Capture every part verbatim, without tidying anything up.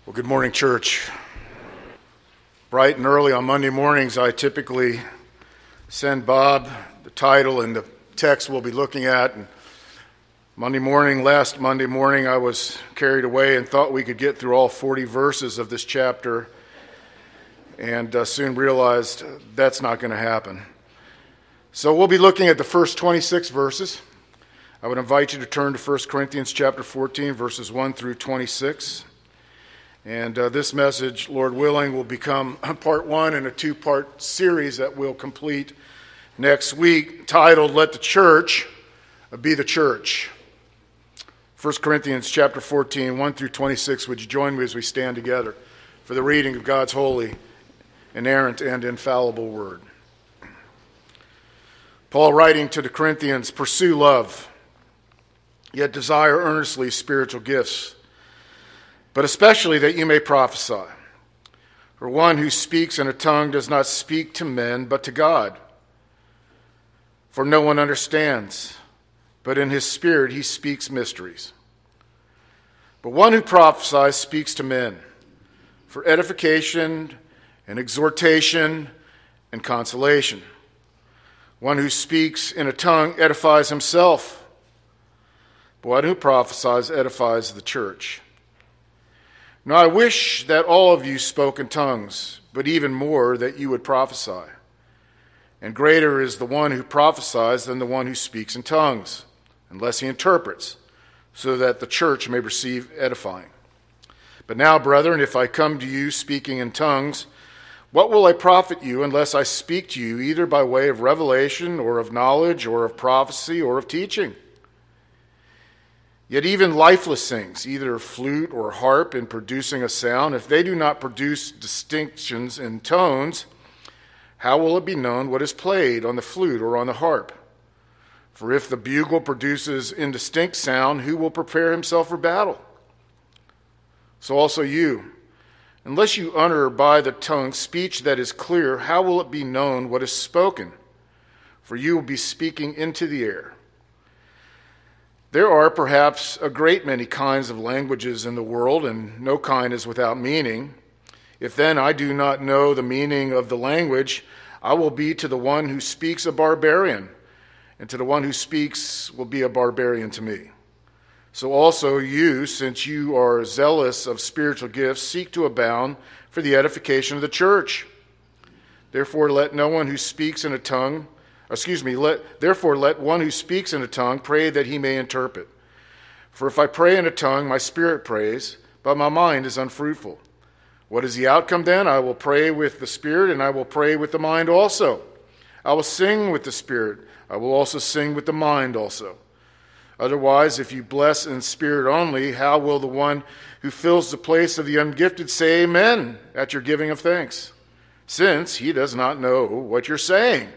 Well, good morning, church. Bright and early on Monday mornings, I typically send Bob the title and the text we'll be looking at. And Monday morning, last Monday morning, I was carried away and thought we could get through all forty verses of this chapter, and uh, soon realized that's not going to happen. So we'll be looking at the first twenty-six verses. I would invite you to turn to First Corinthians chapter fourteen, verses one through twenty-six. And uh, this message, Lord willing, will become part one in a two-part series that we'll complete next week, titled, Let the Church Be the Church. First Corinthians chapter fourteen, one through twenty-six. Would you join me as we stand together for the reading of God's holy, inerrant, and infallible word. Paul writing to the Corinthians, pursue love, yet desire earnestly spiritual gifts, but especially that you may prophesy. For one who speaks in a tongue does not speak to men, but to God. For no one understands, but in his spirit he speaks mysteries. But one who prophesies speaks to men, for edification and exhortation and consolation. One who speaks in a tongue edifies himself, but one who prophesies edifies the church. Now I wish that all of you spoke in tongues, but even more that you would prophesy. And greater is the one who prophesies than the one who speaks in tongues, unless he interprets, so that the church may receive edifying. But now, brethren, if I come to you speaking in tongues, what will I profit you unless I speak to you either by way of revelation or of knowledge or of prophecy or of teaching? Yet even lifeless things, either flute or harp, in producing a sound, if they do not produce distinctions in tones, how will it be known what is played on the flute or on the harp? For if the bugle produces indistinct sound, who will prepare himself for battle? So also you, unless you utter by the tongue speech that is clear, how will it be known what is spoken? For you will be speaking into the air. There are perhaps a great many kinds of languages in the world, and no kind is without meaning. If then I do not know the meaning of the language, I will be to the one who speaks a barbarian, and to the one who speaks will be a barbarian to me. So also you, since you are zealous of spiritual gifts, seek to abound for the edification of the church. Therefore let no one who speaks in a tongue Excuse me, let, therefore let one who speaks in a tongue pray that he may interpret. For if I pray in a tongue, my spirit prays, but my mind is unfruitful. What is the outcome then? I will pray with the spirit, and I will pray with the mind also. I will sing with the spirit, I will also sing with the mind also. Otherwise, if you bless in spirit only, how will the one who fills the place of the ungifted say amen at your giving of thanks, since he does not know what you're saying?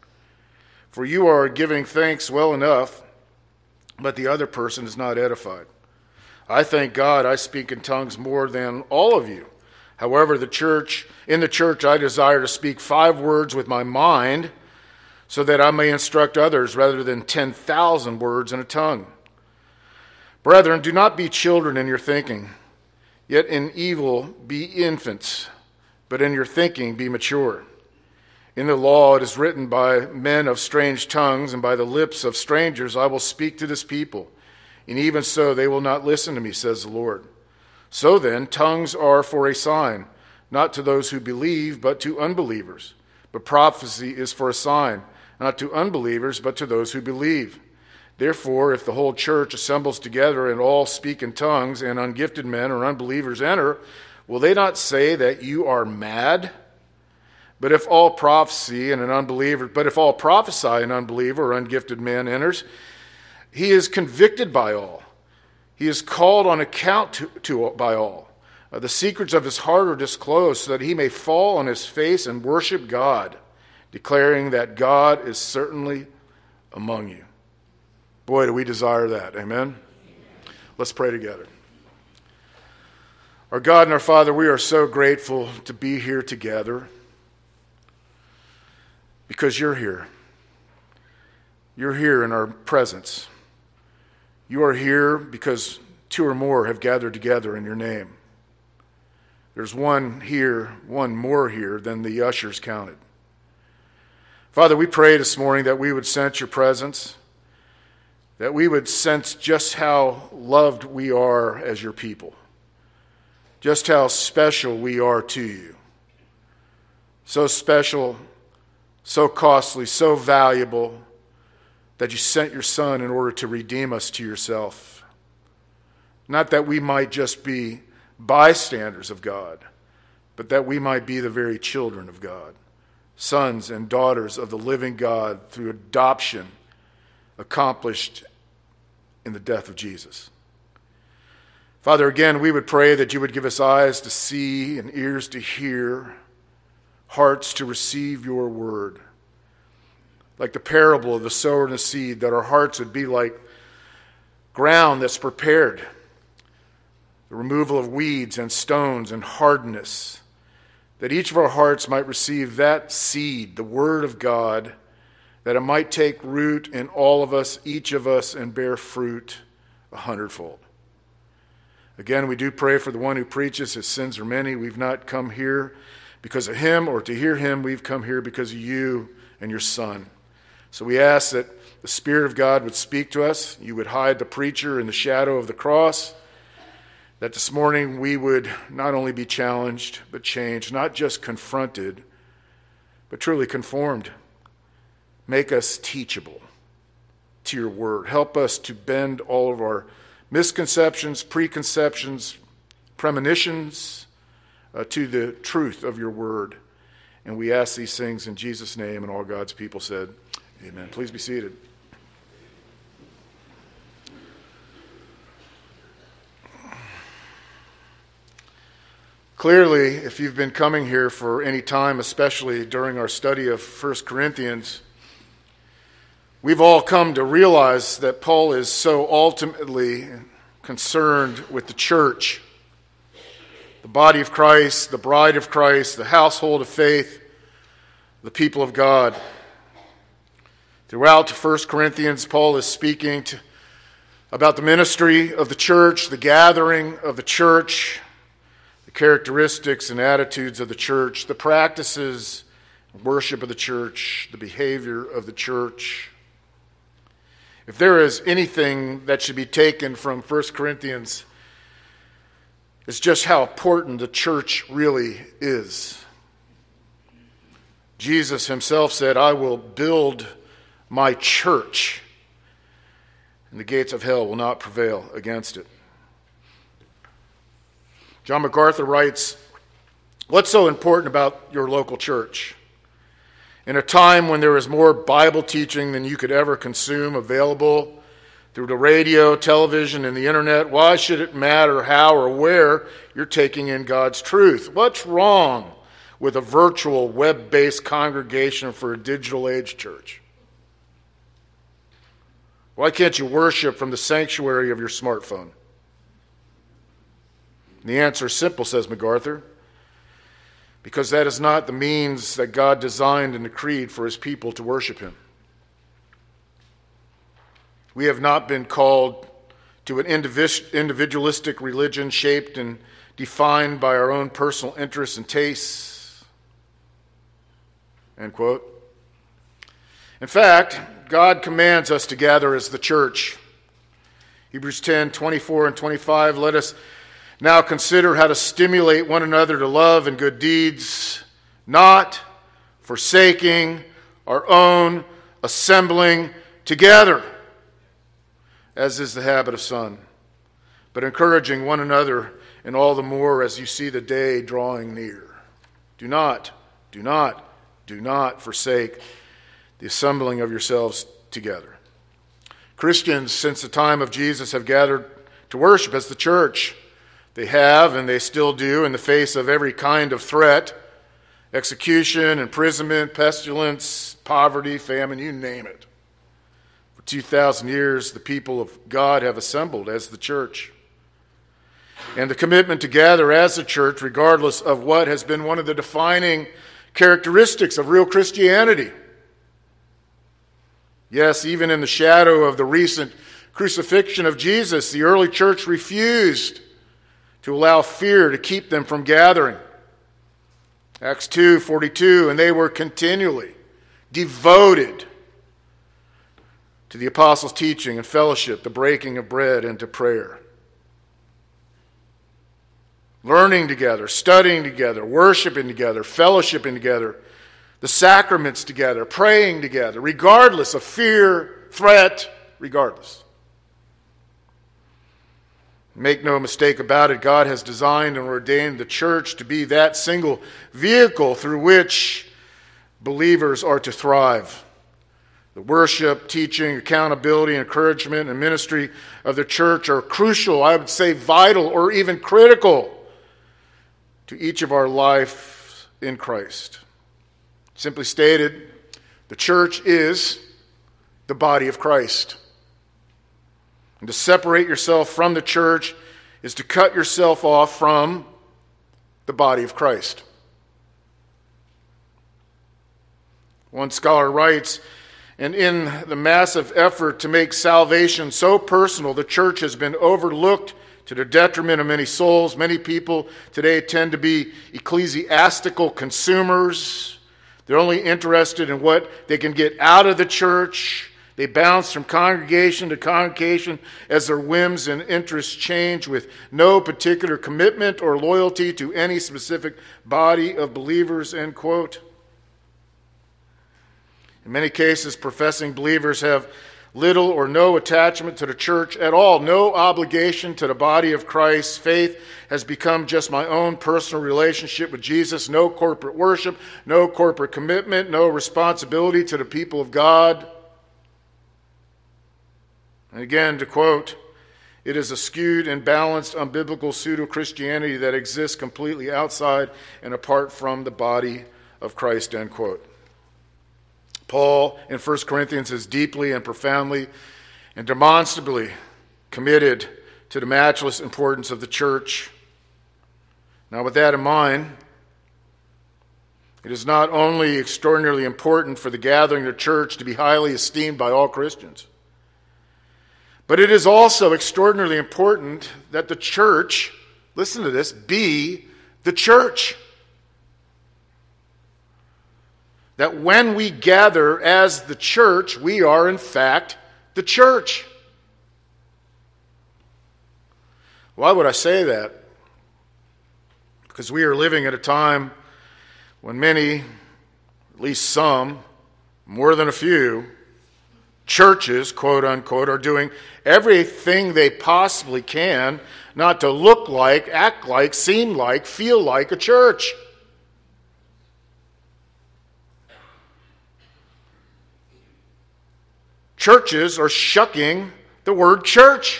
For you are giving thanks well enough, but the other person is not edified. I thank God I speak in tongues more than all of you. However, the church, in the church I desire to speak five words with my mind, so that I may instruct others rather than ten thousand words in a tongue. Brethren, do not be children in your thinking, yet in evil be infants, but in your thinking be mature. In the law it is written, by men of strange tongues and by the lips of strangers I will speak to this people, and even so they will not listen to me, says the Lord. So then, tongues are for a sign, not to those who believe, but to unbelievers. But prophecy is for a sign, not to unbelievers, but to those who believe. Therefore, if the whole church assembles together and all speak in tongues, and ungifted men or unbelievers enter, will they not say that you are mad? But if all prophecy and an unbeliever, but if all prophesy an unbeliever or ungifted man enters, he is convicted by all. He is called on account to, to by all. Uh, the secrets of his heart are disclosed, so that he may fall on his face and worship God, declaring that God is certainly among you. Boy, do we desire that. Amen? Amen. Let's pray together. Our God and our Father, we are so grateful to be here together, because you're here. You're here in our presence. You are here because two or more have gathered together in your name. There's one here, one more here than the ushers counted. Father, we pray this morning that we would sense your presence, that we would sense just how loved we are as your people, just how special we are to you. So special, so costly, so valuable, that you sent your Son in order to redeem us to yourself. Not that we might just be bystanders of God, but that we might be the very children of God, sons and daughters of the living God through adoption accomplished in the death of Jesus. Father, again, we would pray that you would give us eyes to see and ears to hear, hearts to receive your word. Like the parable of the sower and the seed, that our hearts would be like ground that's prepared. The removal of weeds and stones and hardness, that each of our hearts might receive that seed, the word of God, that it might take root in all of us, each of us, and bear fruit a hundredfold. Again, we do pray for the one who preaches. His sins are many. We've not come here because of him or to hear him. We've come here because of you and your Son. So we ask that the Spirit of God would speak to us. You would hide the preacher in the shadow of the cross. That this morning we would not only be challenged, but changed, not just confronted, but truly conformed. Make us teachable to your word. Help us to bend all of our misconceptions, preconceptions, premonitions uh, to the truth of your word. And we ask these things in Jesus' name, and all God's people said, amen. Please be seated. Clearly, if you've been coming here for any time, especially during our study of First Corinthians, we've all come to realize that Paul is so ultimately concerned with the church, the body of Christ, the bride of Christ, the household of faith, the people of God. Throughout First Corinthians, Paul is speaking to, about the ministry of the church, the gathering of the church, characteristics and attitudes of the church, the practices, worship of the church, the behavior of the church. If there is anything that should be taken from First Corinthians, it's just how important the church really is. Jesus himself said, I will build my church, and the gates of hell will not prevail against it. John MacArthur writes, what's so important about your local church? In a time when there is more Bible teaching than you could ever consume available through the radio, television, and the internet, why should it matter how or where you're taking in God's truth? What's wrong with a virtual web-based congregation for a digital age church? Why can't you worship from the sanctuary of your smartphone? The answer is simple, says MacArthur, because that is not the means that God designed and decreed for his people to worship him. We have not been called to an individualistic religion shaped and defined by our own personal interests and tastes. End quote. In fact, God commands us to gather as the church. Hebrews ten, twenty-four and twenty-five, let us now consider how to stimulate one another to love and good deeds, not forsaking our own assembling together, as is the habit of some, but encouraging one another, and all the more as you see the day drawing near. Do not, do not, do not forsake the assembling of yourselves together. Christians, since the time of Jesus, have gathered to worship as the church. They have, and they still do, in the face of every kind of threat, execution, imprisonment, pestilence, poverty, famine, you name it. For two thousand years, the people of God have assembled as the church. And the commitment to gather as a church, regardless of what has been one of the defining characteristics of real Christianity. Yes, even in the shadow of the recent crucifixion of Jesus, the early church refused to allow fear to keep them from gathering. Acts two forty-two, and they were continually devoted to the apostles' teaching and fellowship, the breaking of bread, and to prayer. Learning together, studying together, worshiping together, fellowshipping together, the sacraments together, praying together, regardless of fear, threat, regardless. Make no mistake about it, God has designed and ordained the church to be that single vehicle through which believers are to thrive. The worship, teaching, accountability, encouragement, and ministry of the church are crucial, I would say vital, or even critical to each of our life in Christ. Simply stated, the church is the body of Christ. And to separate yourself from the church is to cut yourself off from the body of Christ. One scholar writes, and in the massive effort to make salvation so personal, the church has been overlooked to the detriment of many souls. Many people today tend to be ecclesiastical consumers. They're only interested in what they can get out of the church. They bounce from congregation to congregation as their whims and interests change, with no particular commitment or loyalty to any specific body of believers, end quote. In many cases, professing believers have little or no attachment to the church at all, no obligation to the body of Christ. Faith has become just my own personal relationship with Jesus, no corporate worship, no corporate commitment, no responsibility to the people of God. And again, to quote, it is a skewed and balanced, unbiblical pseudo-Christianity that exists completely outside and apart from the body of Christ, end quote. Paul in First Corinthians is deeply and profoundly and demonstrably committed to the matchless importance of the church. Now, with that in mind, it is not only extraordinarily important for the gathering of the church to be highly esteemed by all Christians, but it is also extraordinarily important that the church, listen to this, be the church. That when we gather as the church, we are in fact the church. Why would I say that? Because we are living at a time when many, at least some, more than a few, churches, quote unquote, are doing everything they possibly can not to look like, act like, seem like, feel like a church. Churches are shucking the word church.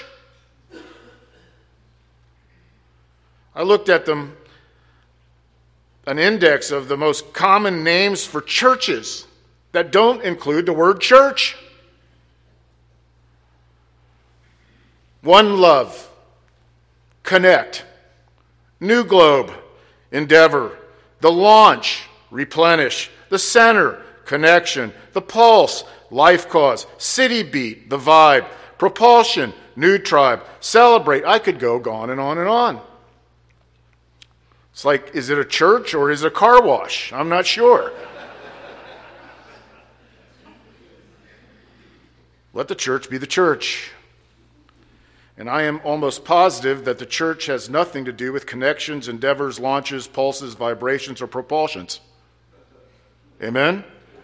I looked at them, an index of the most common names for churches that don't include the word church. One Love, Connect, New Globe, Endeavor, The Launch, Replenish, The Center, Connection, The Pulse, Life Cause, City Beat, The Vibe, Propulsion, New Tribe, Celebrate. I could go on and on and on. It's like, is it a church or is it a car wash? I'm not sure. Let the church be the church. And I am almost positive that the church has nothing to do with connections, endeavors, launches, pulses, vibrations, or propulsions. Amen?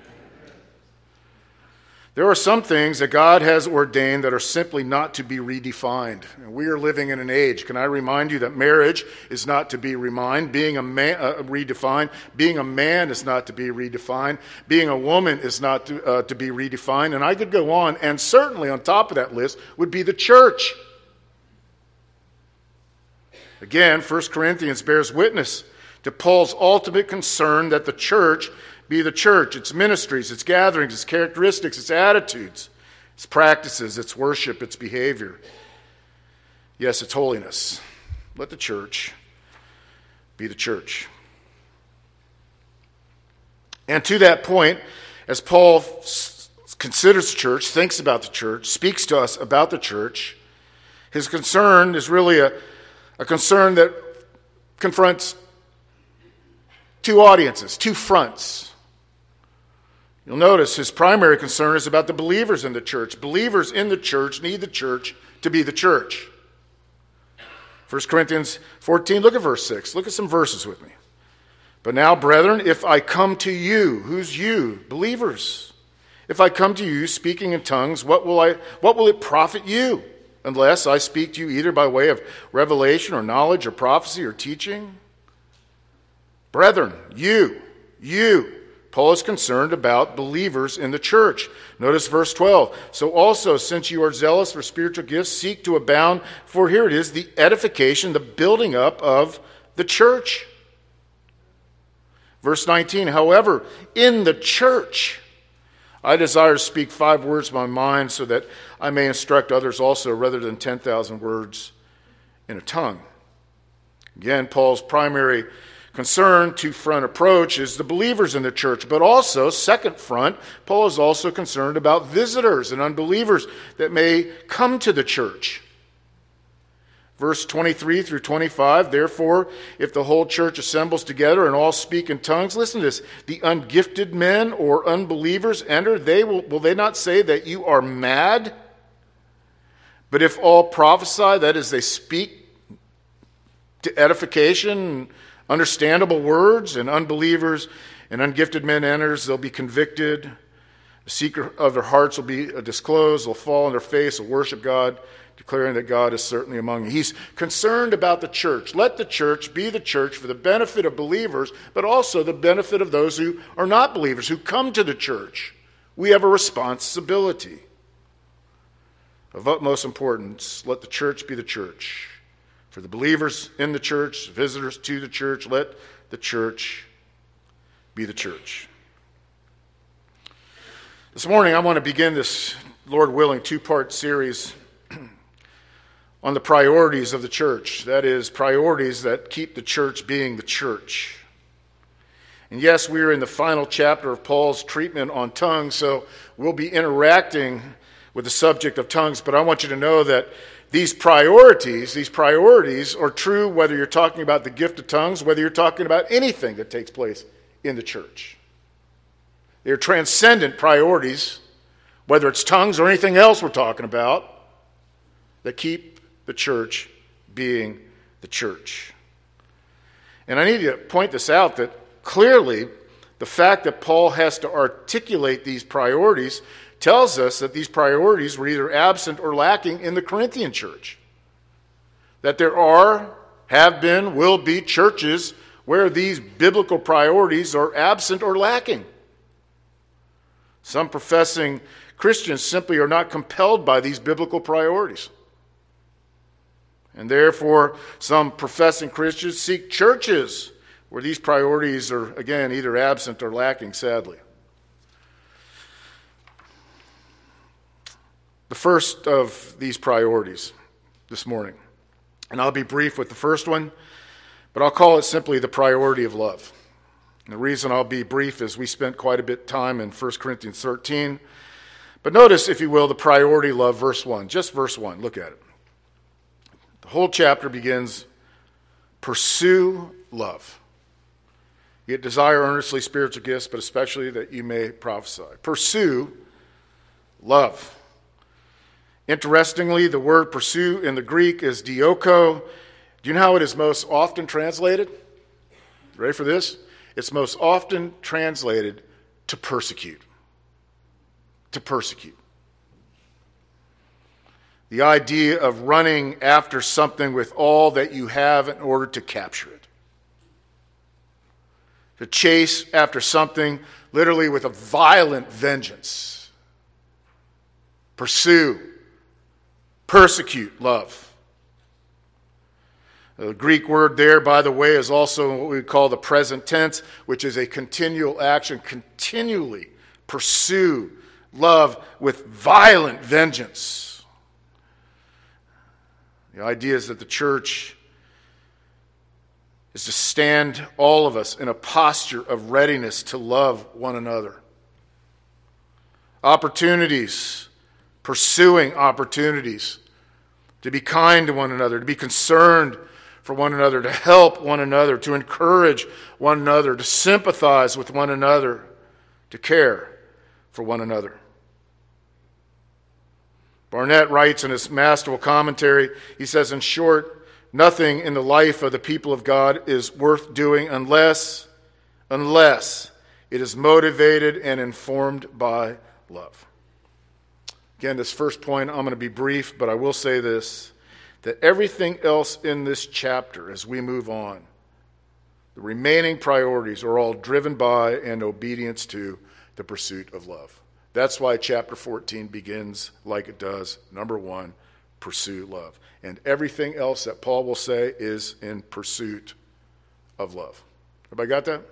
There are some things that God has ordained that are simply not to be redefined. And we are living in an age, can I remind you that marriage is not to be remined, being a man, uh, redefined, being a man is not to be redefined, being a woman is not to, uh, to be redefined, and I could go on, and certainly on top of that list would be the church. Again, First Corinthians bears witness to Paul's ultimate concern that the church be the church, its ministries, its gatherings, its characteristics, its attitudes, its practices, its worship, its behavior. Yes, its holiness. Let the church be the church. And to that point, as Paul f- considers the church, thinks about the church, speaks to us about the church, his concern is really a, A concern that confronts two audiences, two fronts. You'll notice his primary concern is about the believers in the church. Believers in the church need the church to be the church. First Corinthians fourteen, look at verse six. Look at some verses with me. But now, brethren, if I come to you, who's you? Believers. If I come to you speaking in tongues, what will I? What will it profit you? Unless I speak to you either by way of revelation or knowledge or prophecy or teaching? Brethren, you, you. Paul is concerned about believers in the church. Notice verse twelve. So also, since you are zealous for spiritual gifts, seek to abound, for here it is, the edification, the building up of the church. Verse nineteen, however, in the church, I desire to speak five words of my mind so that I may instruct others also, rather than ten thousand words in a tongue. Again, Paul's primary concern, two-front approach, is the believers in the church. But also, second front, Paul is also concerned about visitors and unbelievers that may come to the church. Verse twenty-three through twenty-five, therefore, if the whole church assembles together and all speak in tongues, listen to this, the ungifted men or unbelievers enter, they will, will they not say that you are mad? But if all prophesy, that is, they speak to edification, understandable words, and unbelievers and ungifted men enters, they'll be convicted. The secret of their hearts will be disclosed. They'll fall on their face, will worship God, declaring that God is certainly among you. He's concerned about the church. Let the church be the church for the benefit of believers, but also the benefit of those who are not believers, who come to the church. We have a responsibility. Of utmost importance, let the church be the church. For the believers in the church, visitors to the church, let the church be the church. This morning I want to begin this, Lord willing, two-part series on the priorities of the church. That is, priorities that keep the church being the church. And yes, we are in the final chapter of Paul's treatment on tongues, so we'll be interacting with the subject of tongues, but I want you to know that these priorities, these priorities are true whether you're talking about the gift of tongues, whether you're talking about anything that takes place in the church. They're transcendent priorities, whether it's tongues or anything else we're talking about, that keep the church being the church. And I need to point this out, that clearly the fact that Paul has to articulate these priorities tells us that these priorities were either absent or lacking in the Corinthian church. That there are, have been, will be churches where these biblical priorities are absent or lacking. Some professing Christians simply are not compelled by these biblical priorities. And therefore, some professing Christians seek churches where these priorities are, again, either absent or lacking, sadly. The first of these priorities this morning, and I'll be brief with the first one, but I'll call it simply the priority of love. And the reason I'll be brief is we spent quite a bit of time in First Corinthians thirteen. But notice, if you will, the priority of love, verse one. Just verse one. Look at it. The whole chapter begins, pursue love. Yet desire earnestly spiritual gifts, but especially that you may prophesy. Pursue love. Interestingly, the word pursue in the Greek is dioko. Do you know how it is most often translated? Ready for this? It's most often translated to persecute. To persecute. The idea of running after something with all that you have in order to capture it. To chase after something literally with a violent vengeance. Pursue. Persecute love. The Greek word there, by the way, is also what we call the present tense, which is a continual action. Continually pursue love with violent vengeance. The idea is that the church is to stand, all of us, in a posture of readiness to love one another. Opportunities, pursuing opportunities to be kind to one another, to be concerned for one another, to help one another, to encourage one another, to sympathize with one another, to care for one another. Barnett writes in his masterful commentary, he says, in short, nothing in the life of the people of God is worth doing unless, unless it is motivated and informed by love. Again, this first point, I'm going to be brief, but I will say this, that everything else in this chapter, as we move on, the remaining priorities are all driven by and obedience to the pursuit of love. That's why chapter fourteen begins like it does. Number one, pursue love. And everything else that Paul will say is in pursuit of love. Everybody got that?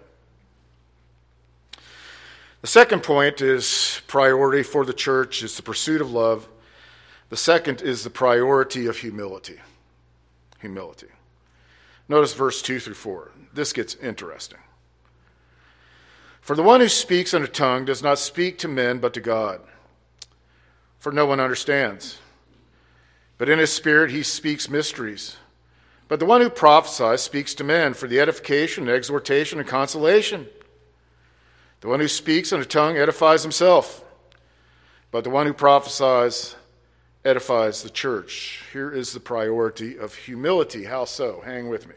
The second point is priority for the church is the pursuit of love. The second is the priority of humility. Humility. Notice verse two through four. This gets interesting. For the one who speaks in a tongue does not speak to men but to God, for no one understands. But in his spirit he speaks mysteries. But the one who prophesies speaks to men for the edification and exhortation and consolation. The one who speaks in a tongue edifies himself, but the one who prophesies edifies the church. Here is the priority of humility. How so? Hang with me.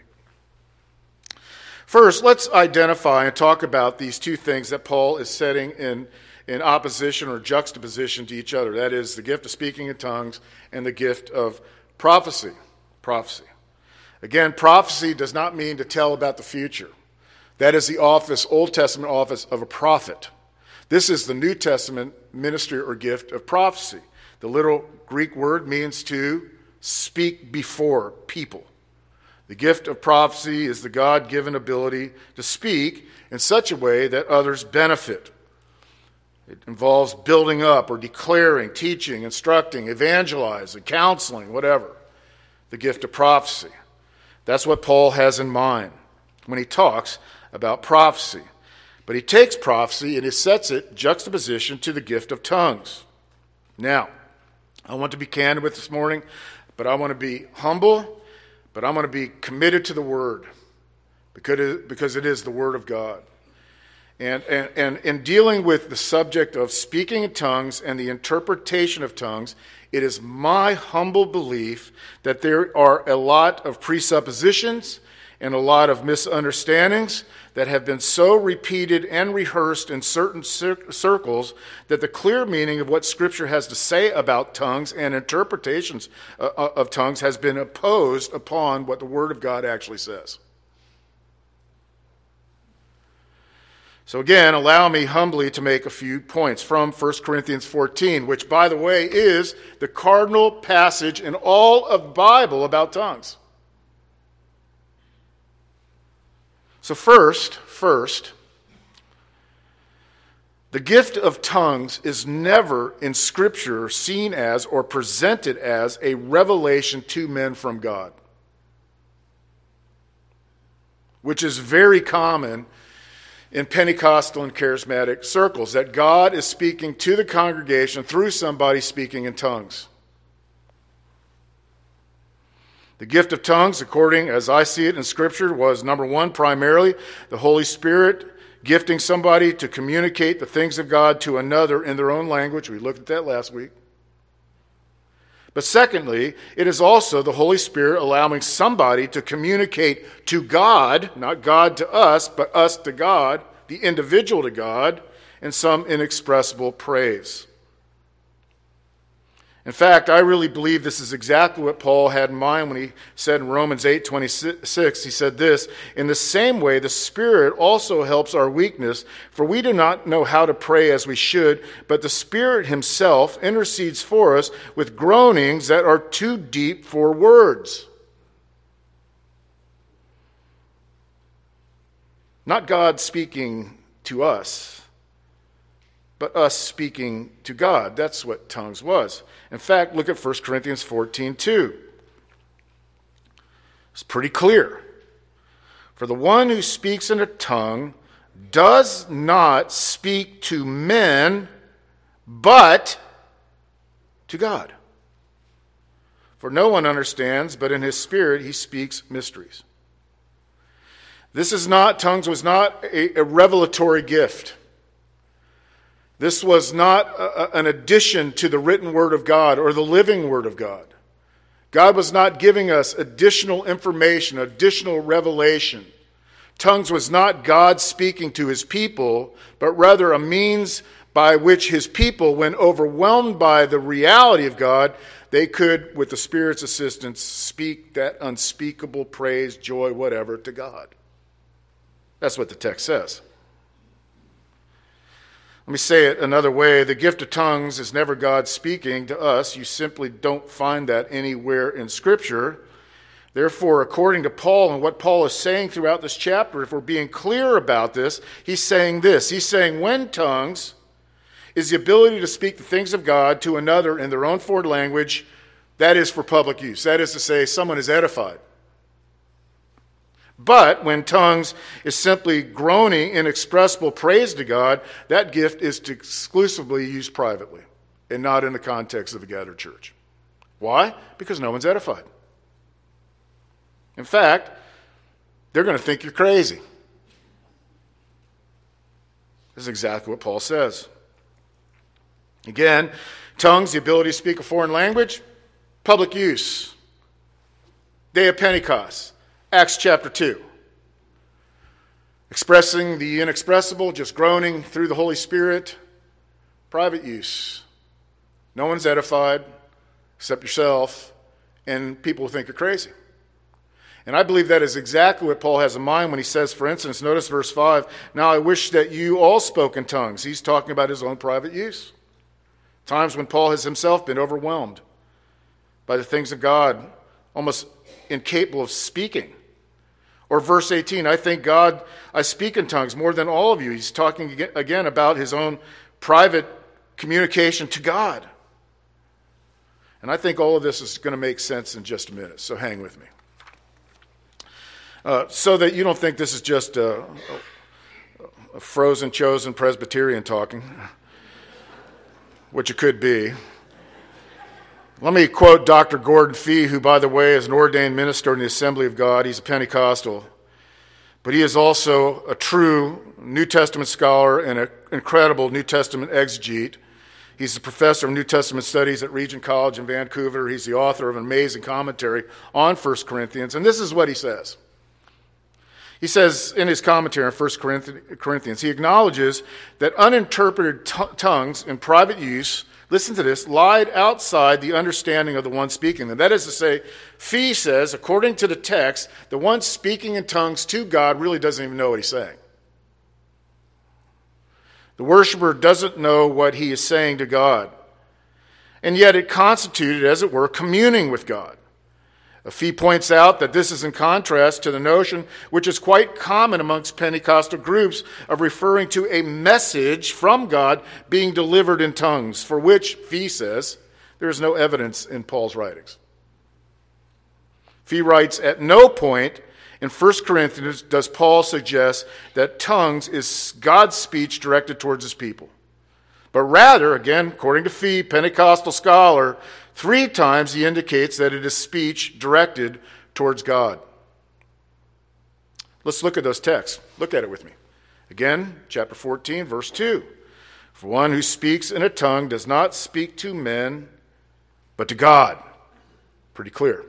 First, let's identify and talk about these two things that Paul is setting in, in opposition or juxtaposition to each other. That is the gift of speaking in tongues and the gift of prophecy. Prophecy. Again, prophecy does not mean to tell about the future. That is the office, Old Testament office of a prophet. This is the New Testament ministry or gift of prophecy. The literal Greek word means to speak before people. The gift of prophecy is the God-given ability to speak in such a way that others benefit. It involves building up or declaring, teaching, instructing, evangelizing, counseling, whatever. The gift of prophecy. That's what Paul has in mind when he talks about prophecy. But he takes prophecy and he sets it juxtaposition to the gift of tongues. Now, I want to be candid with this morning, but I want to be humble, but I'm going to be committed to the Word because it, because it is the Word of God. And, and, and in dealing with the subject of speaking in tongues and the interpretation of tongues, it is my humble belief that there are a lot of presuppositions and a lot of misunderstandings that have been so repeated and rehearsed in certain cir- circles that the clear meaning of what Scripture has to say about tongues and interpretations uh, of tongues has been opposed upon what the Word of God actually says. So again, allow me humbly to make a few points from First Corinthians fourteen, which, by the way, is the cardinal passage in all of the Bible about tongues. So first, first, the gift of tongues is never in Scripture seen as or presented as a revelation to men from God, which is very common in Pentecostal and charismatic circles, that God is speaking to the congregation through somebody speaking in tongues. The gift of tongues, according as I see it in Scripture, was, number one, primarily the Holy Spirit gifting somebody to communicate the things of God to another in their own language. We looked at that last week. But secondly, it is also the Holy Spirit allowing somebody to communicate to God, not God to us, but us to God, the individual to God, in some inexpressible praise. In fact, I really believe this is exactly what Paul had in mind when he said in Romans eight twenty-six, he said this, "In the same way, the Spirit also helps our weakness, for we do not know how to pray as we should, but the Spirit himself intercedes for us with groanings that are too deep for words." Not God speaking to us, but us speaking to God. That's what tongues was. In fact, look at First Corinthians fourteen two. It's pretty clear. For the one who speaks in a tongue does not speak to men, but to God. For no one understands, but in his spirit he speaks mysteries. This is not, tongues was not a, a revelatory gift. This was not a, an addition to the written word of God or the living word of God. God was not giving us additional information, additional revelation. Tongues was not God speaking to his people, but rather a means by which his people, when overwhelmed by the reality of God, they could, with the Spirit's assistance, speak that unspeakable praise, joy, whatever, to God. That's what the text says. Let me say it another way. The gift of tongues is never God speaking to us. You simply don't find that anywhere in Scripture. Therefore, according to Paul and what Paul is saying throughout this chapter, if we're being clear about this, he's saying this. He's saying when tongues is the ability to speak the things of God to another in their own foreign language, that is for public use. That is to say, someone is edified. But when tongues is simply groaning inexpressible praise to God, that gift is to exclusively used privately and not in the context of a gathered church. Why? Because no one's edified. In fact, they're going to think you're crazy. This is exactly what Paul says. Again, tongues, the ability to speak a foreign language, public use. Day of Pentecost, Acts chapter two. Expressing the inexpressible, just groaning through the Holy Spirit, private use. No one's edified except yourself, and people think you're crazy. And I believe that is exactly what Paul has in mind when he says, for instance, notice verse five, now I wish that you all spoke in tongues. He's talking about his own private use. Times when Paul has himself been overwhelmed by the things of God, almost incapable of speaking. Or verse eighteen, I thank God I speak in tongues more than all of you. He's talking again about his own private communication to God. And I think all of this is going to make sense in just a minute, so hang with me. Uh, so that you don't think this is just a, a frozen, chosen Presbyterian talking, which it could be. Let me quote Doctor Gordon Fee, who, by the way, is an ordained minister in the Assembly of God. He's a Pentecostal. But he is also a true New Testament scholar and an incredible New Testament exegete. He's a professor of New Testament studies at Regent College in Vancouver. He's the author of an amazing commentary on First Corinthians. And this is what he says. He says in his commentary on First Corinthians, he acknowledges that uninterpreted t- tongues in private use, listen to this, lied outside the understanding of the one speaking them. That is to say, Fee says, according to the text, the one speaking in tongues to God really doesn't even know what he's saying. The worshiper doesn't know what he is saying to God. And yet it constituted, as it were, communing with God. Fee points out that this is in contrast to the notion, which is quite common amongst Pentecostal groups, of referring to a message from God being delivered in tongues, for which, Fee says, there is no evidence in Paul's writings. Fee writes, at no point in First Corinthians does Paul suggest that tongues is God's speech directed towards his people. But rather, again, according to Fee, Pentecostal scholar, three times he indicates that it is speech directed towards God. Let's look at those texts. Look at it with me. Again, chapter fourteen, verse two. For one who speaks in a tongue does not speak to men, but to God. Pretty clear.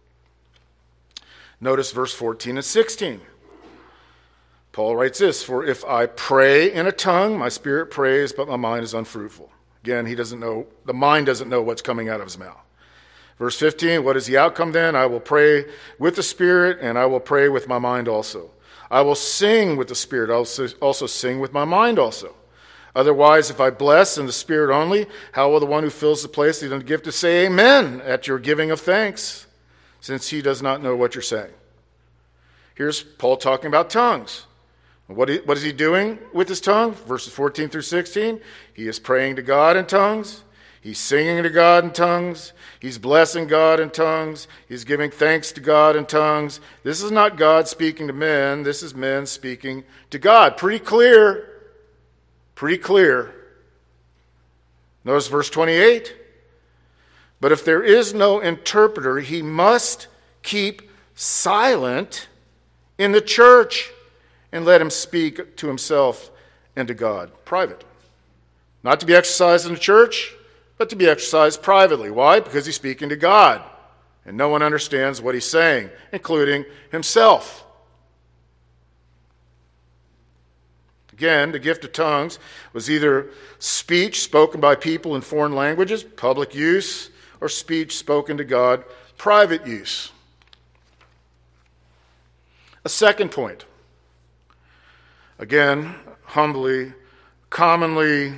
Notice verse fourteen and sixteen. Paul writes this, for if I pray in a tongue, my spirit prays, but my mind is unfruitful. Again, he doesn't know, the mind doesn't know what's coming out of his mouth. Verse fifteen, what is the outcome then? I will pray with the Spirit, and I will pray with my mind also. I will sing with the Spirit, I will also sing with my mind also. Otherwise, if I bless in the Spirit only, how will the one who fills the place need a gift to say amen at your giving of thanks, since he does not know what you're saying? Here's Paul talking about tongues. What is he doing with his tongue? Verses fourteen through sixteen. He is praying to God in tongues. He's singing to God in tongues. He's blessing God in tongues. He's giving thanks to God in tongues. This is not God speaking to men. This is men speaking to God. Pretty clear. Pretty clear. Notice verse twenty-eight. But if there is no interpreter, he must keep silent in the church and let him speak to himself and to God, private. Not to be exercised in the church, but to be exercised privately. Why? Because he's speaking to God, and no one understands what he's saying, including himself. Again, the gift of tongues was either speech spoken by people in foreign languages, public use, or speech spoken to God, private use. A second point. Again, humbly, commonly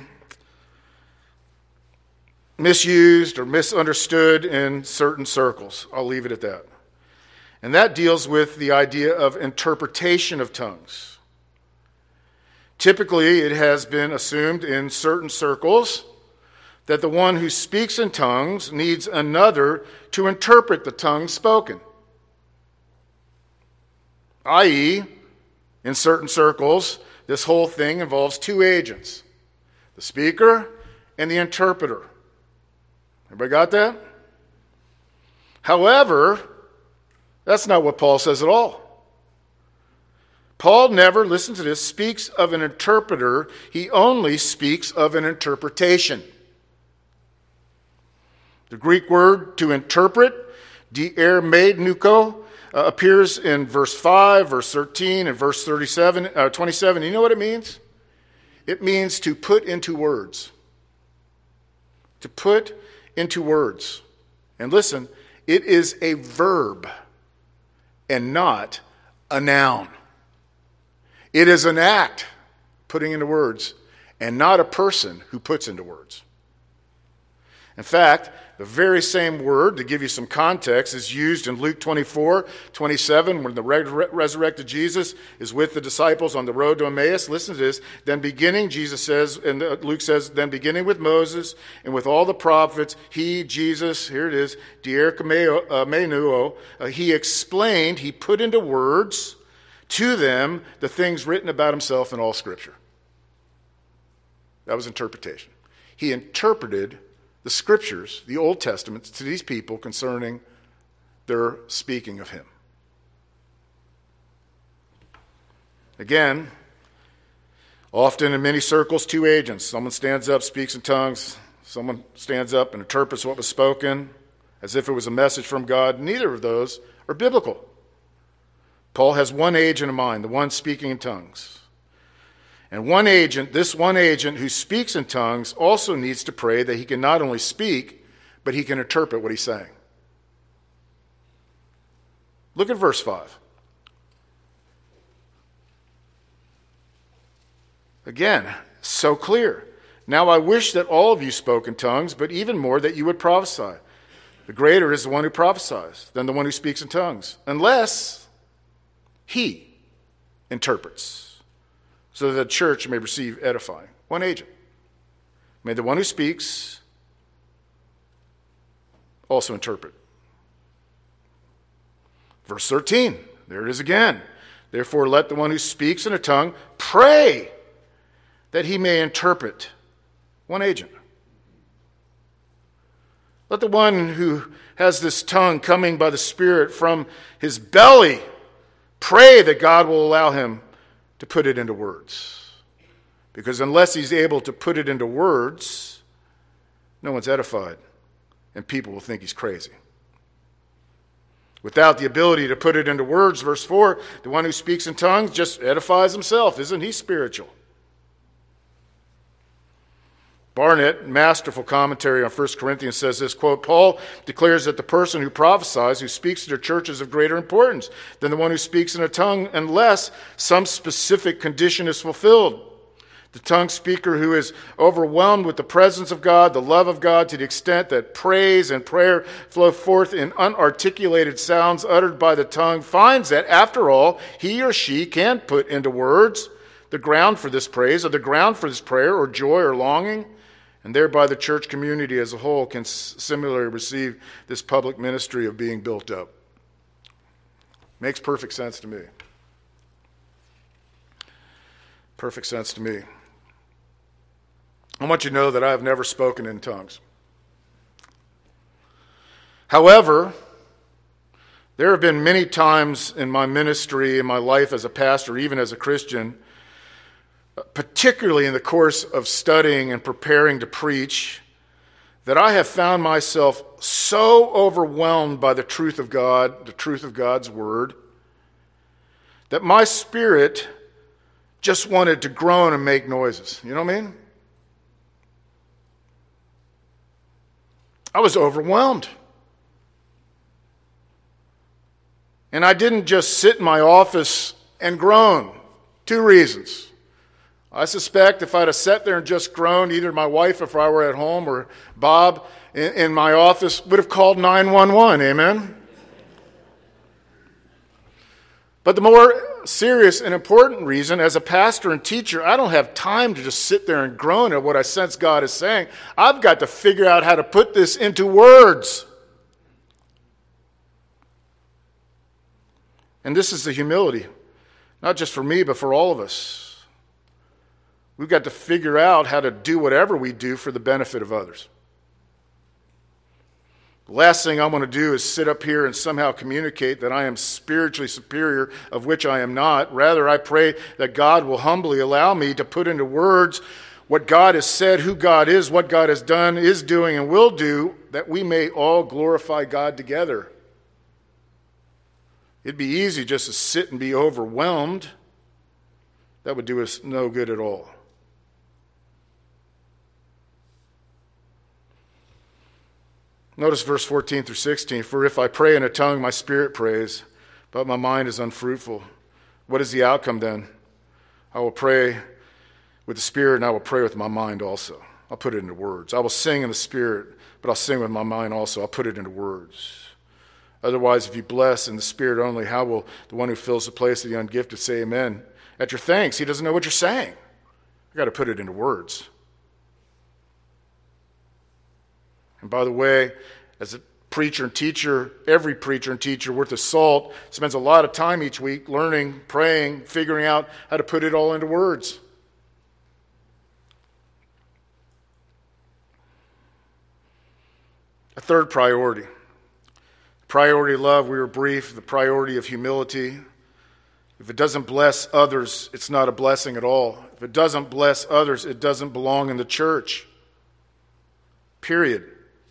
misused or misunderstood in certain circles. I'll leave it at that. And that deals with the idea of interpretation of tongues. Typically, it has been assumed in certain circles that the one who speaks in tongues needs another to interpret the tongue spoken. that is, in certain circles, this whole thing involves two agents, the speaker and the interpreter. Everybody got that? However, that's not what Paul says at all. Paul never, listen to this, speaks of an interpreter. He only speaks of an interpretation. The Greek word to interpret, diermeidnuko, uh, appears in verse five, verse thirteen, and verse thirty-seven, uh, twenty-seven. You know what it means? It means to put into words. To put into words. And listen, it is a verb and not a noun. It is an act, putting into words, and not a person who puts into words. In fact, the very same word, to give you some context, is used in Luke twenty-four, twenty-seven, when the resurrected Jesus is with the disciples on the road to Emmaus. Listen to this. Then beginning, Jesus says, and Luke says, then beginning with Moses and with all the prophets, he, Jesus, here it is, diermenuo, uh, he explained, he put into words to them the things written about himself in all Scripture. That was interpretation. He interpreted the Scriptures, the Old Testament, to these people concerning their speaking of him. Again, often in many circles, two agents. Someone stands up, speaks in tongues. Someone stands up and interprets what was spoken as if it was a message from God. Neither of those are biblical. Paul has one agent in mind, the one speaking in tongues. And one agent, this one agent who speaks in tongues also needs to pray that he can not only speak, but he can interpret what he's saying. Look at verse five. Again, so clear. Now I wish that all of you spoke in tongues, but even more that you would prophesy. The greater is the one who prophesies than the one who speaks in tongues, unless he interprets, so that the church may receive edifying. One agent. May the one who speaks also interpret. Verse thirteen, there it is again. Therefore let the one who speaks in a tongue pray that he may interpret. One agent. Let the one who has this tongue coming by the Spirit from his belly pray that God will allow him to put it into words. Because unless he's able to put it into words, no one's edified, and people will think he's crazy. Without the ability to put it into words, verse four, the one who speaks in tongues just edifies himself. Isn't he spiritual? Barnett, masterful commentary on First Corinthians, says this, quote, Paul declares that the person who prophesies, who speaks to their church, is of greater importance than the one who speaks in a tongue unless some specific condition is fulfilled. The tongue speaker who is overwhelmed with the presence of God, the love of God, to the extent that praise and prayer flow forth in unarticulated sounds uttered by the tongue, finds that, after all, he or she can put into words the ground for this praise or the ground for this prayer or joy or longing. And thereby the church community as a whole can similarly receive this public ministry of being built up. Makes perfect sense to me. Perfect sense to me. I want you to know that I have never spoken in tongues. However, there have been many times in my ministry, in my life as a pastor, even as a Christian, particularly in the course of studying and preparing to preach, that I have found myself so overwhelmed by the truth of God, the truth of God's word, that my spirit just wanted to groan and make noises. You know what I mean? I was overwhelmed. And I didn't just sit in my office and groan. Two reasons. I suspect if I'd have sat there and just groaned, either my wife, if I were at home, or Bob in, in my office would have called nine one one. Amen? But the more serious and important reason, as a pastor and teacher, I don't have time to just sit there and groan at what I sense God is saying. I've got to figure out how to put this into words. And this is the humility, not just for me, but for all of us. We've got to figure out how to do whatever we do for the benefit of others. The last thing I want to do is sit up here and somehow communicate that I am spiritually superior, of which I am not. Rather, I pray that God will humbly allow me to put into words what God has said, who God is, what God has done, is doing, and will do, that we may all glorify God together. It'd be easy just to sit and be overwhelmed. That would do us no good at all. Notice verse fourteen through sixteen. For if I pray in a tongue, my spirit prays, but my mind is unfruitful. What is the outcome then? I will pray with the spirit, and I will pray with my mind also. I'll put it into words. I will sing in the spirit, but I'll sing with my mind also. I'll put it into words. Otherwise, if you bless in the spirit only, how will the one who fills the place of the ungifted say amen? At your thanks, he doesn't know what you're saying. You've got to put it into words. And by the way, as a preacher and teacher, every preacher and teacher worth of salt spends a lot of time each week learning, praying, figuring out how to put it all into words. A third priority. Priority of love, we were brief. The priority of humility. If it doesn't bless others, it's not a blessing at all. If it doesn't bless others, it doesn't belong in the church. Period.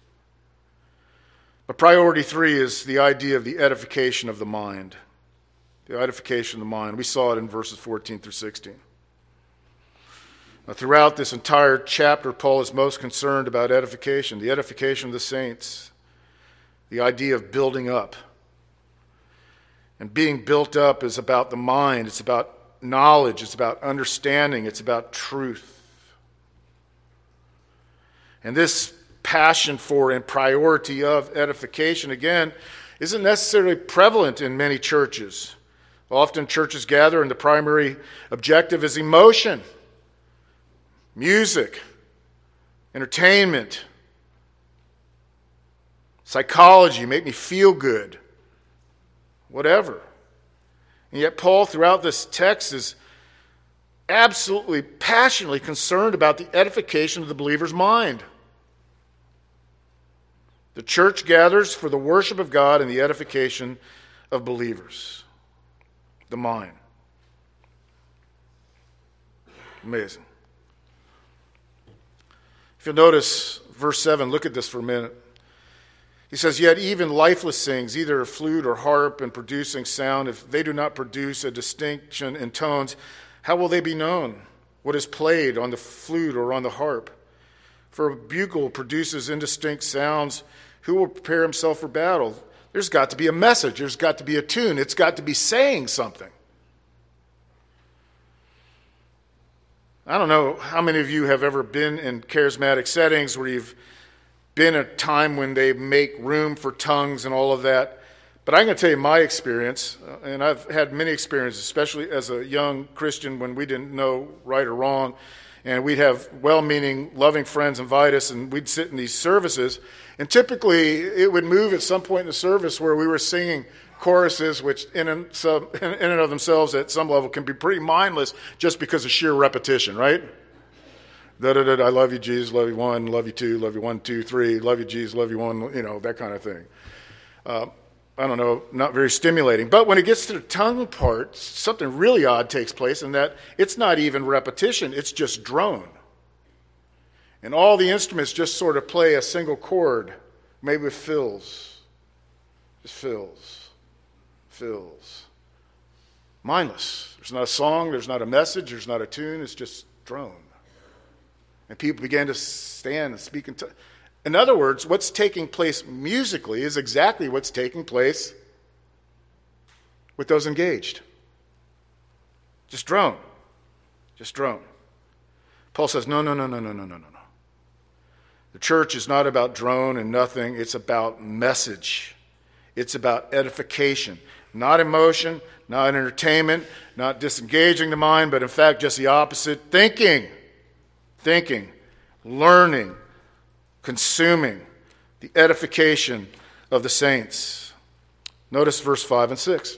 But priority three is the idea of the edification of the mind. The edification of the mind. We saw it in verses fourteen through sixteen. Now, throughout this entire chapter, Paul is most concerned about edification, the edification of the saints, the idea of building up. And being built up is about the mind. It's about knowledge. It's about understanding. It's about truth. And this passion for and priority of edification, again, isn't necessarily prevalent in many churches. Often churches gather and the primary objective is emotion, music, entertainment, psychology, make me feel good, whatever. And yet Paul, throughout this text, is absolutely passionately concerned about the edification of the believer's mind. The church gathers for the worship of God and the edification of believers. The mind. Amazing. If you'll notice verse seven, look at this for a minute. He says, yet even lifeless things, either a flute or harp and producing sound, if they do not produce a distinction in tones, how will they be known? What is played on the flute or on the harp? For a bugle produces indistinct sounds. Who will prepare himself for battle? There's got to be a message. There's got to be a tune. It's got to be saying something. I don't know how many of you have ever been in charismatic settings where you've been a time when they make room for tongues and all of that. But I'm going to tell you my experience, and I've had many experiences, especially as a young Christian when we didn't know right or wrong. And we'd have well-meaning, loving friends invite us, and we'd sit in these services. And typically, it would move at some point in the service where we were singing choruses, which in and, some, in and of themselves at some level can be pretty mindless just because of sheer repetition, right? Da, da, da, I love you, Jesus, love you one, love you two, love you one, two, three, love you, Jesus, love you one, you know, that kind of thing. Uh, I don't know, not very stimulating. But when it gets to the tongue part, something really odd takes place in that it's not even repetition, it's just drone. And all the instruments just sort of play a single chord, maybe with fills. Just fills. Fills. Mindless. There's not a song, there's not a message, there's not a tune, it's just drone. And people began to stand and speak in tongues. In other words, what's taking place musically is exactly what's taking place with those engaged. Just drone. Just drone. Paul says, no, no, no, no, no, no, no, no. The church is not about drone and nothing. It's about message. It's about edification. Not emotion, not entertainment, not disengaging the mind, but in fact just the opposite. Thinking. Thinking. Learning. Consuming. The edification of the saints. Notice verse five and six.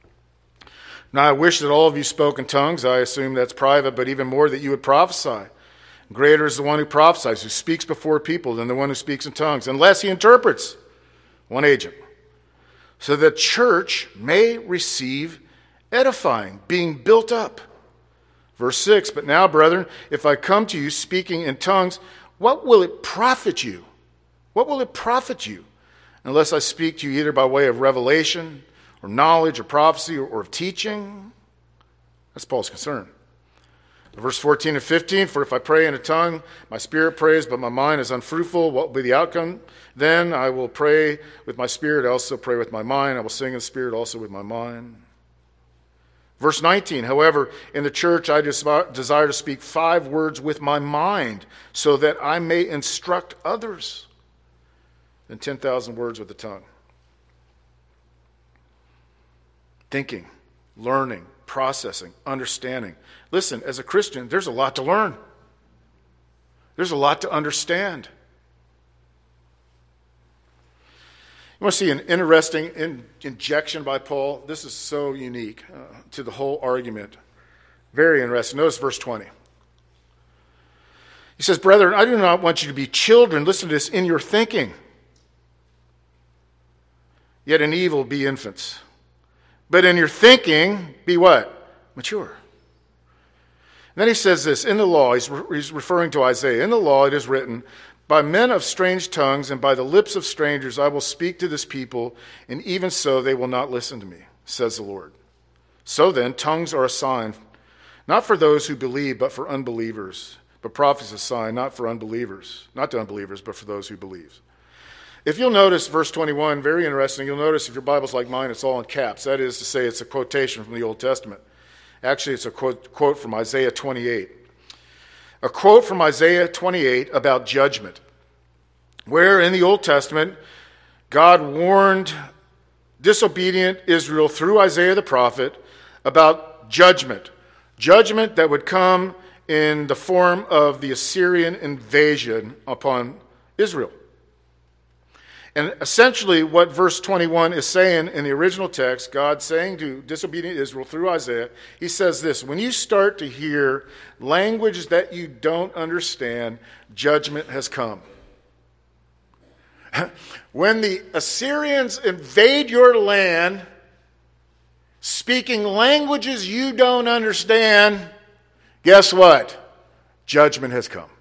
Now I wish that all of you spoke in tongues. I assume that's private, but even more that you would prophesy. Greater is the one who prophesies, who speaks before people, than the one who speaks in tongues, unless he interprets. One agent. So the church may receive edifying, being built up. Verse six, but now, brethren, if I come to you speaking in tongues, what will it profit you? What will it profit you? Unless I speak to you either by way of revelation, or knowledge, or prophecy, or, or of teaching. That's Paul's concern. Verse fourteen and fifteen, for if I pray in a tongue, my spirit prays, but my mind is unfruitful. What will be the outcome? Then I will pray with my spirit, also pray with my mind. I will sing in the spirit, also with my mind. Verse nineteen, however, in the church I desire to speak five words with my mind, so that I may instruct others, than ten thousand words with the tongue. Thinking, learning, processing, understanding. Listen, as a Christian, there's a lot to learn. There's a lot to understand. You want to see an interesting in, injection by Paul? This is so unique uh, to the whole argument. Very interesting. Notice verse twenty. He says, brethren, I do not want you to be children. Listen to this, in your thinking. Yet in evil be infants. But in your thinking, be what? Mature. And then he says this, in the law, he's, re- he's referring to Isaiah, in the law it is written, by men of strange tongues and by the lips of strangers I will speak to this people, and even so they will not listen to me, says the Lord. So then, tongues are a sign, not for those who believe, but for unbelievers. But prophecy is a sign, not for unbelievers, not to unbelievers, but for those who believe. If you'll notice verse twenty-one, very interesting, you'll notice if your Bible's like mine, it's all in caps. That is to say, it's a quotation from the Old Testament. Actually, it's a quote, quote from Isaiah twenty-eight. A quote from Isaiah twenty-eight about judgment, where in the Old Testament, God warned disobedient Israel through Isaiah the prophet about judgment. Judgment that would come in the form of the Assyrian invasion upon Israel. And essentially what verse twenty-one is saying in the original text, God saying to disobedient Israel through Isaiah, he says this, when you start to hear language that you don't understand, judgment has come. When the Assyrians invade your land, speaking languages you don't understand, guess what? Judgment has come.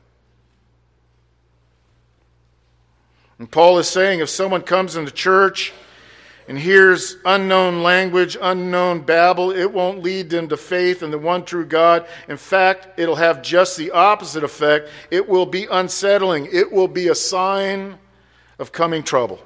And Paul is saying if someone comes into church and hears unknown language, unknown babble, it won't lead them to faith in the one true God. In fact, it'll have just the opposite effect. It will be unsettling. It will be a sign of coming trouble.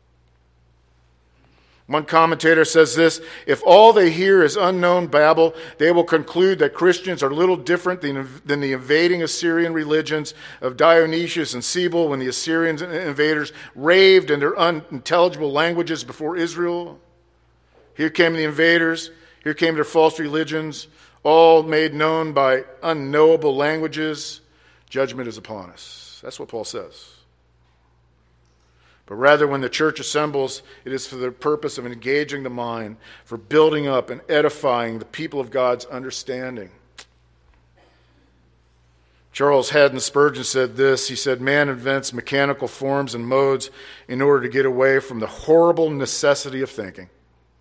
One commentator says this, if all they hear is unknown babble, they will conclude that Christians are little different than, than the invading Assyrian religions of Dionysius and Cebal when the Assyrian invaders raved in their unintelligible languages before Israel. Here came the invaders, here came their false religions, all made known by unknowable languages. Judgment is upon us. That's what Paul says. But rather, when the church assembles, it is for the purpose of engaging the mind, for building up and edifying the people of God's understanding. Charles Haddon Spurgeon said this. He said, "Man invents mechanical forms and modes in order to get away from the horrible necessity of thinking.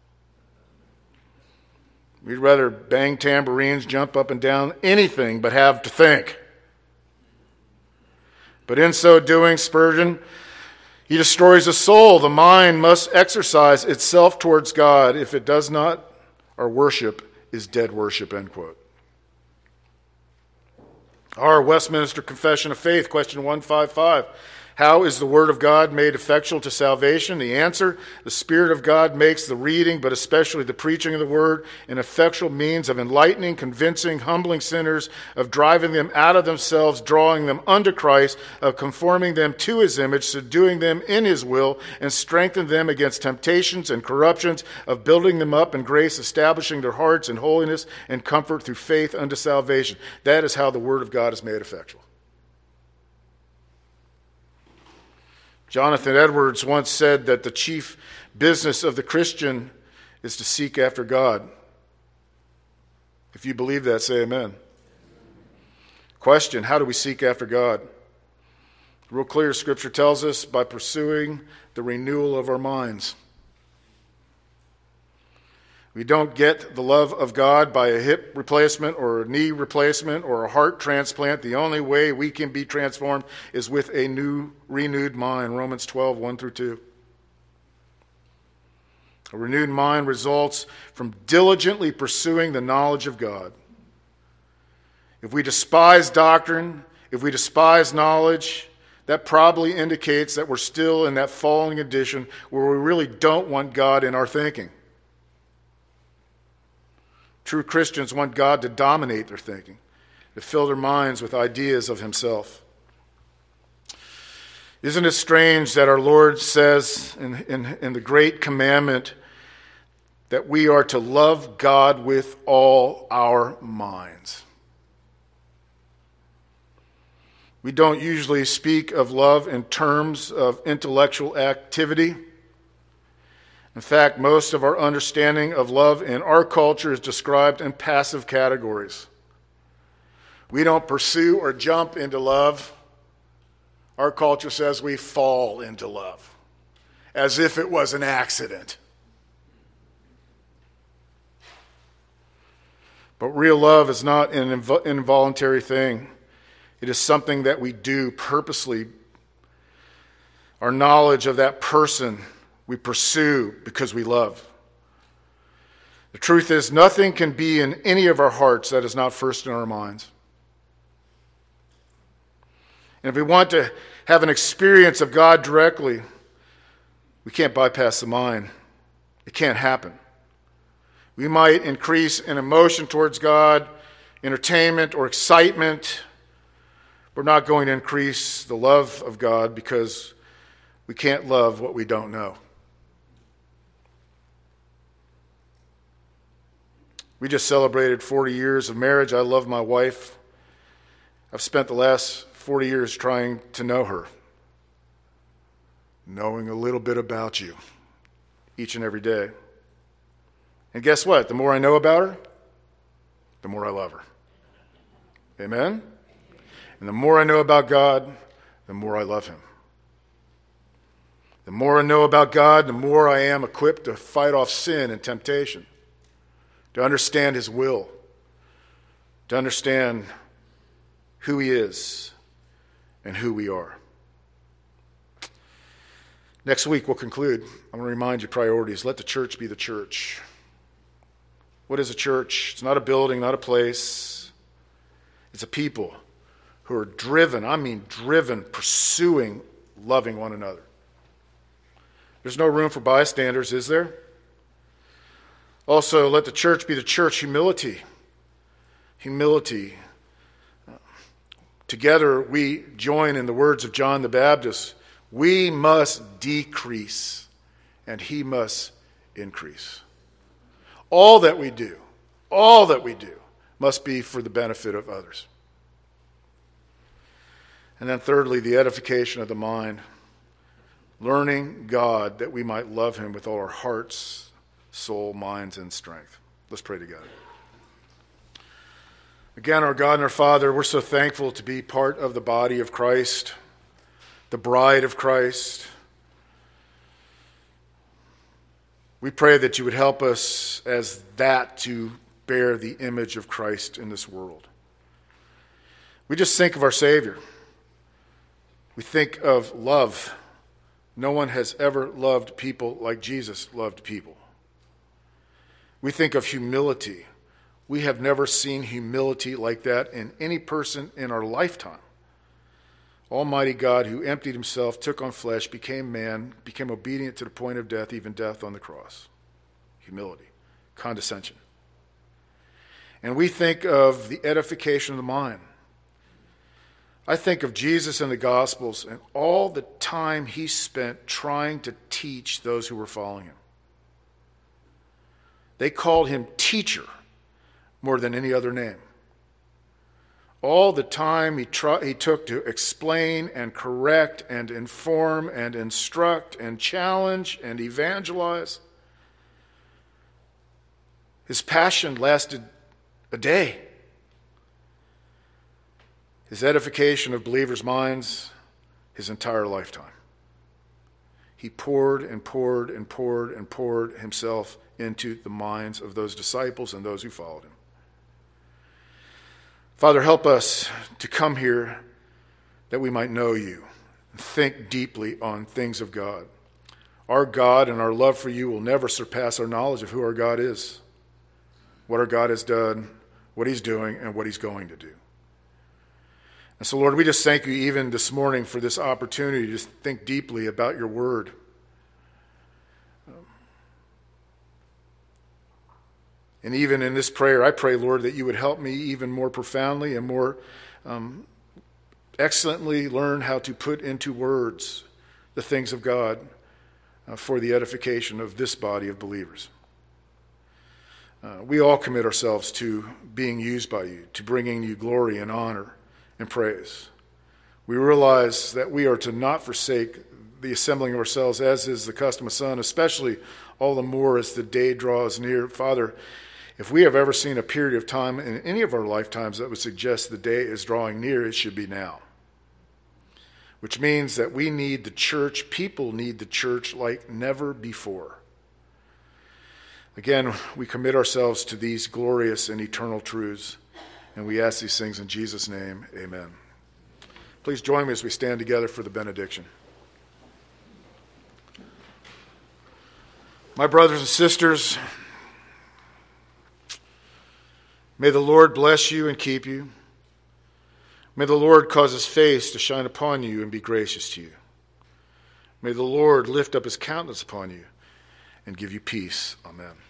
We'd rather bang tambourines, jump up and down, anything but have to think." But in so doing, Spurgeon, he destroys the soul. The mind must exercise itself towards God. If it does not, our worship is dead worship, end quote. Our Westminster Confession of Faith, question one fifty-five. How is the Word of God made effectual to salvation? The answer, the Spirit of God makes the reading, but especially the preaching of the Word, an effectual means of enlightening, convincing, humbling sinners, of driving them out of themselves, drawing them unto Christ, of conforming them to His image, subduing them in His will, and strengthening them against temptations and corruptions, of building them up in grace, establishing their hearts in holiness and comfort through faith unto salvation. That is how the Word of God is made effectual. Jonathan Edwards once said that the chief business of the Christian is to seek after God. If you believe that, say amen. Question, how do we seek after God? Real clear, Scripture tells us by pursuing the renewal of our minds. We don't get the love of God by a hip replacement or a knee replacement or a heart transplant. The only way we can be transformed is with a new, renewed mind. Romans twelve, one through two. A renewed mind results from diligently pursuing the knowledge of God. If we despise doctrine, if we despise knowledge, that probably indicates that we're still in that fallen condition where we really don't want God in our thinking. True Christians want God to dominate their thinking, to fill their minds with ideas of Himself. Isn't it strange that our Lord says in, in, in the great commandment that we are to love God with all our minds? We don't usually speak of love in terms of intellectual activity. In fact, most of our understanding of love in our culture is described in passive categories. We don't pursue or jump into love. Our culture says we fall into love, as if it was an accident. But real love is not an inv- involuntary thing. It is something that we do purposely. Our knowledge of that person we pursue because we love. The truth is, nothing can be in any of our hearts that is not first in our minds. And if we want to have an experience of God directly, we can't bypass the mind. It can't happen. We might increase in emotion towards God, entertainment or excitement. We're not going to increase the love of God because we can't love what we don't know. We just celebrated forty years of marriage. I love my wife. I've spent the last forty years trying to know her, knowing a little bit about you each and every day. And guess what? The more I know about her, the more I love her. Amen? And the more I know about God, the more I love Him. The more I know about God, the more I am equipped to fight off sin and temptation, to understand His will, to understand who He is and who we are. Next week we'll conclude. I'm going to remind you priorities. Let the church be the church. What is a church? It's not a building, not a place. It's a people who are driven, I mean driven, pursuing, loving one another. There's no room for bystanders, is there? Also, let the church be the church. Humility. Humility. Together we join in the words of John the Baptist. We must decrease, and He must increase. All that we do, all that we do, must be for the benefit of others. And then thirdly, the edification of the mind. Learning God that we might love Him with all our hearts, soul, minds, and strength. Let's pray together. Again, our God and our Father, we're so thankful to be part of the body of Christ, the bride of Christ. We pray that you would help us as that to bear the image of Christ in this world. We just think of our Savior. We think of love. No one has ever loved people like Jesus loved people. We think of humility. We have never seen humility like that in any person in our lifetime. Almighty God, who emptied himself, took on flesh, became man, became obedient to the point of death, even death on the cross. Humility, condescension. And we think of the edification of the mind. I think of Jesus in the Gospels and all the time he spent trying to teach those who were following him. They called him teacher more than any other name. All the time he, try, he took to explain and correct and inform and instruct and challenge and evangelize. His passion lasted a day. His edification of believers' minds, his entire lifetime. He poured and poured and poured and poured himself into the minds of those disciples and those who followed him. Father, help us to come here that we might know you and think deeply on things of God. Our God and our love for you will never surpass our knowledge of who our God is, what our God has done, what he's doing, and what he's going to do. And so, Lord, we just thank you even this morning for this opportunity to think deeply about your word. And even in this prayer, I pray, Lord, that you would help me even more profoundly and more um, excellently learn how to put into words the things of God uh, for the edification of this body of believers. Uh, we all commit ourselves to being used by you, to bringing you glory and honor and praise. We realize that we are to not forsake the assembling of ourselves, as is the custom of some, especially all the more as the day draws near. Father, if we have ever seen a period of time in any of our lifetimes that would suggest the day is drawing near, it should be now. Which means that we need the church, people need the church like never before. Again, we commit ourselves to these glorious and eternal truths, and we ask these things in Jesus' name, amen. Please join me as we stand together for the benediction. My brothers and sisters, may the Lord bless you and keep you. May the Lord cause his face to shine upon you and be gracious to you. May the Lord lift up his countenance upon you and give you peace. Amen.